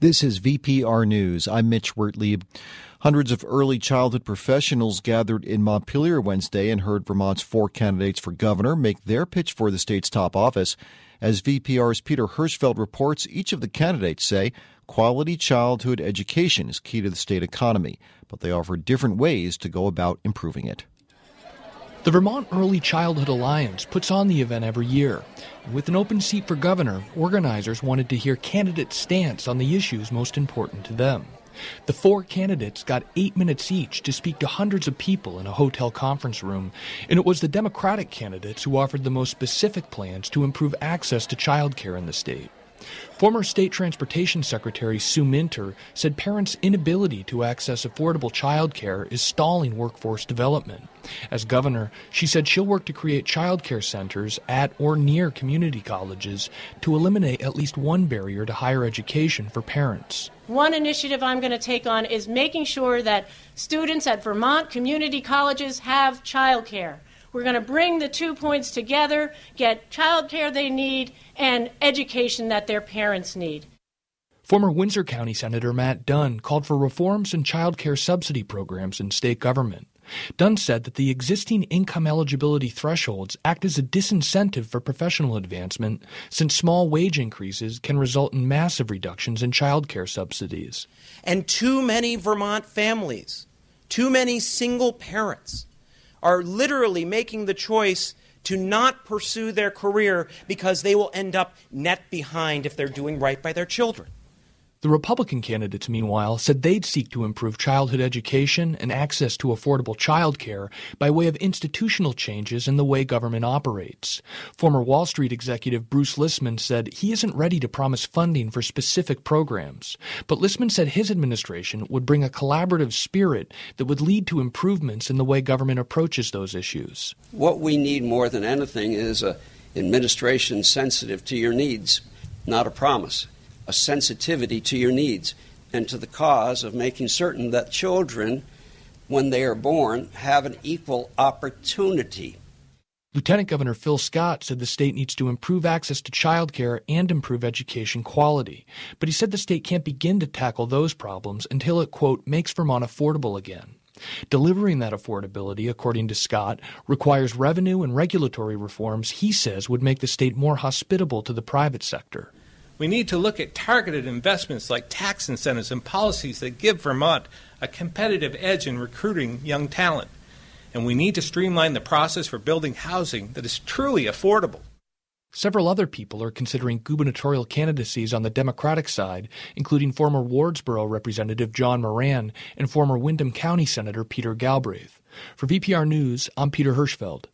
This is VPR News. I'm Mitch Wertlieb. Hundreds of early childhood professionals gathered in Montpelier Wednesday and heard Vermont's 4 candidates for governor make their pitch for the state's top office. As VPR's Peter Hirschfeld reports, each of the candidates say quality childhood education is key to the state economy, but they offer different ways to go about improving it. The Vermont Early Childhood Alliance puts on the event every year. With an open seat for governor, organizers wanted to hear candidates' stance on the issues most important to them. The 4 candidates got 8 minutes each to speak to hundreds of people in a hotel conference room, and it was the Democratic candidates who offered the most specific plans to improve access to child care in the state. Former State Transportation Secretary Sue Minter said parents' inability to access affordable child care is stalling workforce development. As governor, she said she'll work to create child care centers at or near community colleges to eliminate at least one barrier to higher education for parents. One initiative I'm going to take on is making sure that students at Vermont community colleges have child care. We're going to bring the 2 points together, get child care they need, and education that their parents need. Former Windsor County Senator Matt Dunn called for reforms in child care subsidy programs in state government. Dunn said that the existing income eligibility thresholds act as a disincentive for professional advancement, since small wage increases can result in massive reductions in child care subsidies. And too many Vermont families, too many single parents, are literally making the choice to not pursue their career because they will end up net behind if they're doing right by their children. The Republican candidates, meanwhile, said they'd seek to improve childhood education and access to affordable child care by way of institutional changes in the way government operates. Former Wall Street executive Bruce Lissman said he isn't ready to promise funding for specific programs, but Lissman said his administration would bring a collaborative spirit that would lead to improvements in the way government approaches those issues. What we need more than anything is an administration sensitive to your needs, not a promise. A sensitivity to your needs and to the cause of making certain that children, when they are born, have an equal opportunity. Lieutenant Governor Phil Scott said the state needs to improve access to child care and improve education quality. But he said the state can't begin to tackle those problems until it, quote, makes Vermont affordable again. Delivering that affordability, according to Scott, requires revenue and regulatory reforms he says would make the state more hospitable to the private sector. We need to look at targeted investments like tax incentives and policies that give Vermont a competitive edge in recruiting young talent. And we need to streamline the process for building housing that is truly affordable. Several other people are considering gubernatorial candidacies on the Democratic side, including former Wardsboro Representative John Moran and former Windham County Senator Peter Galbraith. For VPR News, I'm Peter Hirschfeld.